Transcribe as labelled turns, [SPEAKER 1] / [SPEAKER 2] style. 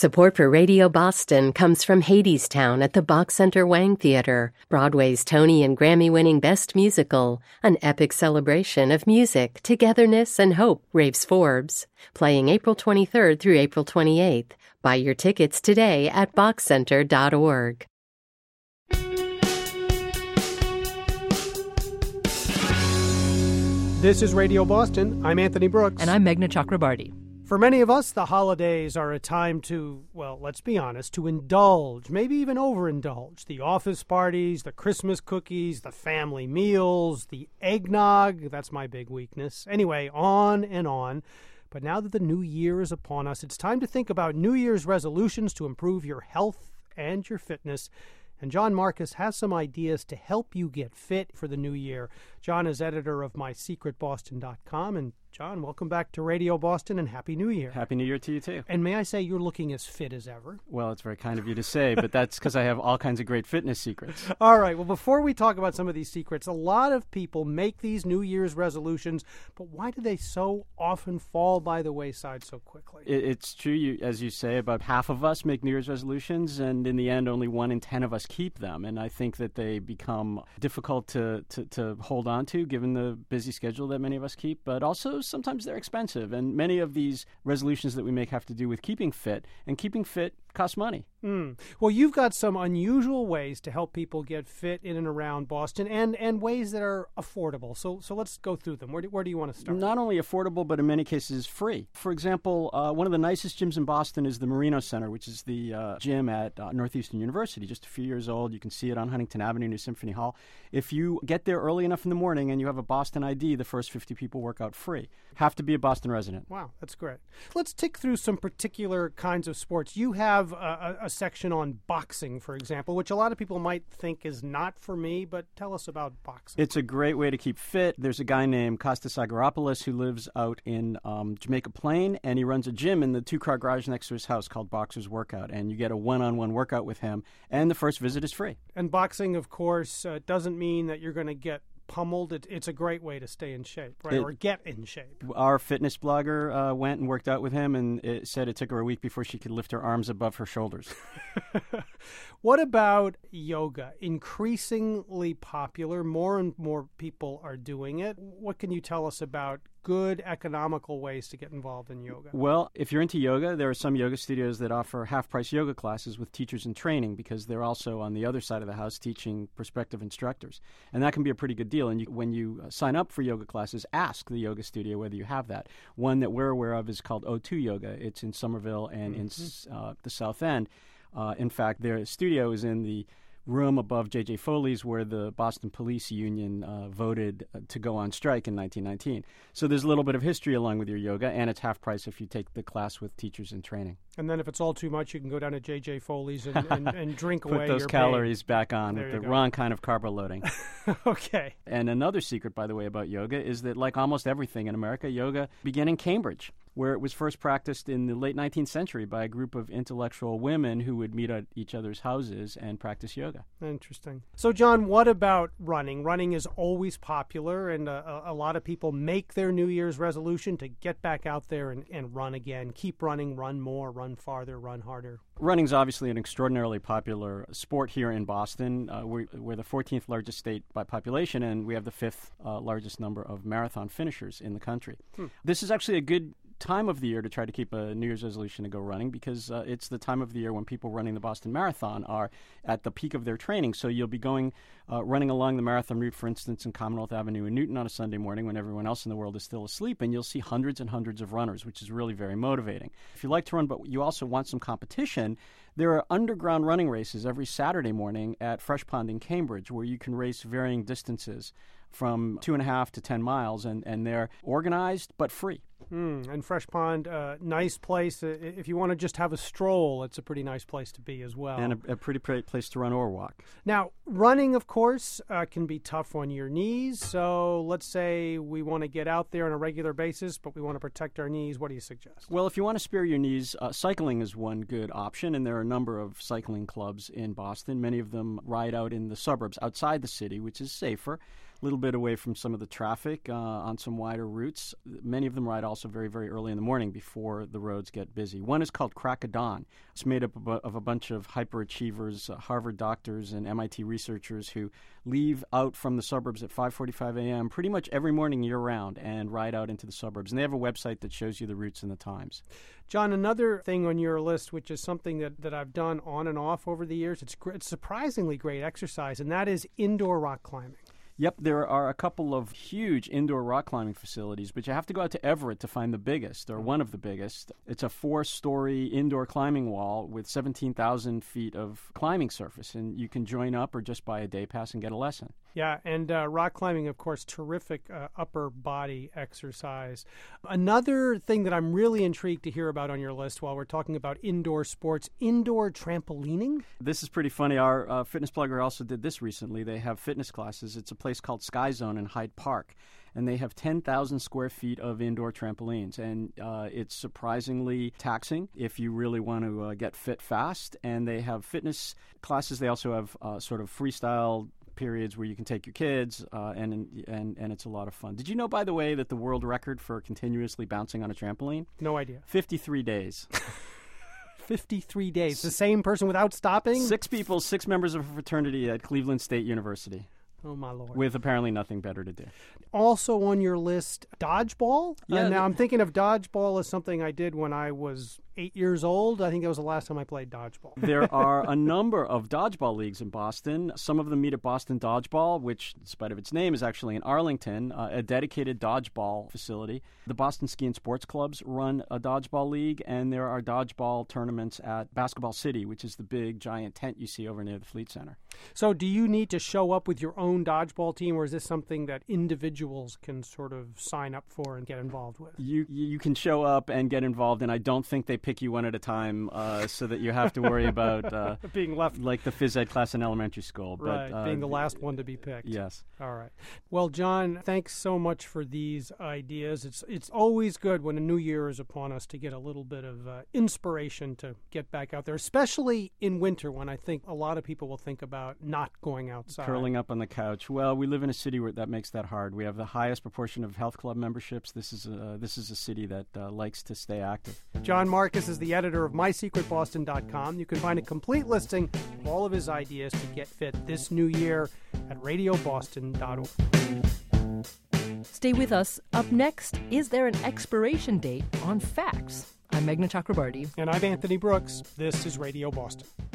[SPEAKER 1] Support for Radio Boston comes from Hadestown at the Bach Center Wang Theater, Broadway's Tony and Grammy-winning Best Musical, an epic celebration of music, togetherness, and hope, raves Forbes. Playing April 23rd through April 28th. Buy your tickets today at bachcenter.org.
[SPEAKER 2] This is Radio Boston. I'm Anthony Brooks.
[SPEAKER 3] And I'm Meghna Chakrabarty.
[SPEAKER 2] For many of us, the holidays are a time to, well, let's be honest, to indulge, maybe even overindulge. The office parties, the Christmas cookies, the family meals, the eggnog, that's my big weakness. Anyway, on and on. But now that the new year is upon us, it's time to think about New Year's resolutions to improve your health and your fitness. And John Marcus has some ideas to help you get fit for the new year. John is editor of MySecretBoston.com. And John, welcome back to Radio Boston and Happy New Year.
[SPEAKER 4] Happy New Year to you, too.
[SPEAKER 2] And may I say you're looking as fit as ever?
[SPEAKER 4] Well, it's very kind of you to say, but that's because I have all kinds of great fitness secrets.
[SPEAKER 2] All right. Well, before we talk about some of these secrets, a lot of people make these New Year's resolutions, but why do they so often fall by the wayside so quickly?
[SPEAKER 4] It's true, as you say, about half of us make New Year's resolutions, and in the end, only 1 in 10 of us keep them. And I think that they become difficult to hold on to, given the busy schedule that many of us keep, but also sometimes they're expensive. And many of these resolutions that we make have to do with keeping fit, and keeping fit costs money.
[SPEAKER 2] Well, you've got some unusual ways to help people get fit in and around Boston, and ways that are affordable. So let's go through them. Where do you want to start?
[SPEAKER 4] Not only affordable, but in many cases free. For example, one of the nicest gyms in Boston is the Marino Center, which is the gym at Northeastern University, just a few years old. You can see it on Huntington Avenue near Symphony Hall. If you get there early enough in the morning and you have a Boston ID, the first 50 people work out free. Have to be a Boston resident.
[SPEAKER 2] Wow, that's great. Let's tick through some particular kinds of sports. You have a section on boxing, for example, which a lot of people might think is not for me, but tell us about boxing.
[SPEAKER 4] It's a great way to keep fit. There's a guy named Kostas Agaropoulos who lives out in Jamaica Plain, and he runs a gym in the two-car garage next to his house called Boxer's Workout, and you get a one-on-one workout with him, and the first visit is free.
[SPEAKER 2] And boxing, of course, doesn't mean that you're going to get pummeled. It's a great way to stay in shape, right? Or get in shape.
[SPEAKER 4] Our fitness blogger went and worked out with him, and it said it took her a week before she could lift her arms above her shoulders.
[SPEAKER 2] What about yoga? Increasingly popular. More and more people are doing it. What can you tell us about good economical ways to get involved in yoga?
[SPEAKER 4] Well, if you're into yoga, there are some yoga studios that offer half-price yoga classes with teachers in training, because they're also on the other side of the house teaching prospective instructors. And that can be a pretty good deal. And when you sign up for yoga classes, ask the yoga studio whether you have that. One that we're aware of is called O2 Yoga. It's in Somerville and in the South End. In fact, their studio is in the room above J.J. Foley's, where the Boston Police Union voted to go on strike in 1919. So there's a little bit of history along with your yoga, and it's half price if you take the class with teachers in training. And
[SPEAKER 2] then if it's all too much, you can go down to J.J. Foley's and drink away your
[SPEAKER 4] Put those calories
[SPEAKER 2] pain.
[SPEAKER 4] Back on with the wrong kind of carbo loading.
[SPEAKER 2] Okay.
[SPEAKER 4] And another secret, by the way, about yoga is that, like almost everything in America, yoga began in Cambridge, where it was first practiced in the late 19th century by a group of intellectual women who would meet at each other's houses and practice yoga.
[SPEAKER 2] Interesting. So, John, what about running? Running is always popular, and a lot of people make their New Year's resolution to get back out there and run again. Keep running, run more, run farther, run harder.
[SPEAKER 4] Running's obviously an extraordinarily popular sport here in Boston. We're the 14th largest state by population, and we have the 5th largest number of marathon finishers in the country. This is actually a good time of the year to try to keep a New Year's resolution to go running, because it's the time of the year when people running the Boston Marathon are at the peak of their training. So you'll be going running along the marathon route, for instance, in Commonwealth Avenue in Newton on a Sunday morning when everyone else in the world is still asleep, and you'll see hundreds and hundreds of runners, which is really very motivating. If you like to run but you also want some competition, there are underground running races every Saturday morning at Fresh Pond in Cambridge, where you can race varying distances from 2.5 to 10 miles, and they're organized but free.
[SPEAKER 2] And Fresh Pond, nice place. If you want to just have a stroll, it's a pretty nice place to be as well.
[SPEAKER 4] And a pretty great place to run or walk.
[SPEAKER 2] Now, running, of course, can be tough on your knees. So let's say we want to get out there on a regular basis, but we want to protect our knees. What do you suggest?
[SPEAKER 4] Well, if you want to spare your knees, cycling is one good option, and there are a number of cycling clubs in Boston. Many of them ride out in the suburbs outside the city, which is safer. little bit away from some of the traffic on some wider routes. Many of them ride also very, very early in the morning before the roads get busy. One is called Crack of Dawn. It's made up of a bunch of hyperachievers, Harvard doctors and MIT researchers who leave out from the suburbs at 5:45 a.m. pretty much every morning year-round and ride out into the suburbs. And they have a website that shows you the routes and the times.
[SPEAKER 2] John, another thing on your list, which is something that I've done on and off over the years, it's surprisingly great exercise, and that is indoor rock climbing.
[SPEAKER 4] Yep, there are a couple of huge indoor rock climbing facilities, but you have to go out to Everett to find the biggest, or one of the biggest. It's a 4-story indoor climbing wall with 17,000 feet of climbing surface, and you can join up or just buy a day pass and get a lesson.
[SPEAKER 2] Yeah, and rock climbing, of course, terrific upper body exercise. Another thing that I'm really intrigued to hear about on your list while we're talking about indoor sports, indoor trampolining.
[SPEAKER 4] This is pretty funny. Our fitness blogger also did this recently. They have fitness classes. It's a place called Sky Zone in Hyde Park, and they have 10,000 square feet of indoor trampolines, and it's surprisingly taxing if you really want to get fit fast. And they have fitness classes. They also have sort of freestyle periods where you can take your kids, and it's a lot of fun. Did you know, by the way, that the world record for continuously bouncing on a trampoline?
[SPEAKER 2] No idea.
[SPEAKER 4] 53 days.
[SPEAKER 2] 53 days. The same person without stopping?
[SPEAKER 4] 6 people, 6 members of a fraternity at Cleveland State University.
[SPEAKER 2] Oh, my Lord.
[SPEAKER 4] With apparently nothing better to do.
[SPEAKER 2] Also on your list, dodgeball?
[SPEAKER 4] Yeah,
[SPEAKER 2] now, I'm thinking of dodgeball as something I did when I was 8 years old. I think that was the last time I played dodgeball.
[SPEAKER 4] There are a number of dodgeball leagues in Boston. Some of them meet at Boston Dodgeball, which, in spite of its name, is actually in Arlington, a dedicated dodgeball facility. The Boston Ski and Sports Clubs run a dodgeball league, and there are dodgeball tournaments at Basketball City, which is the big, giant tent you see over near the Fleet Center.
[SPEAKER 2] So do you need to show up with your own dodgeball team, or is this something that individuals can sort of sign up for and get involved with?
[SPEAKER 4] You can show up and get involved, and I don't think they pick you one at a time so that you have to worry about
[SPEAKER 2] being left
[SPEAKER 4] like the phys ed class in elementary school.
[SPEAKER 2] Right,
[SPEAKER 4] but,
[SPEAKER 2] being the last one to be picked.
[SPEAKER 4] Yes.
[SPEAKER 2] All right. Well, John, thanks so much for these ideas. It's always good when a new year is upon us to get a little bit of inspiration to get back out there, especially in winter when I think a lot of people will think about not going outside.
[SPEAKER 4] Curling up on the couch. Well, we live in a city where that makes that hard. We have the highest proportion of health club memberships. This is a city that likes to stay active.
[SPEAKER 2] John Marcus is the editor of MySecretBoston.com. You can find a complete listing of all of his ideas to get fit this new year at RadioBoston.org.
[SPEAKER 3] Stay with us. Up next, is there an expiration date on facts? I'm Meghna Chakrabarti.
[SPEAKER 2] And I'm Anthony Brooks. This is Radio Boston.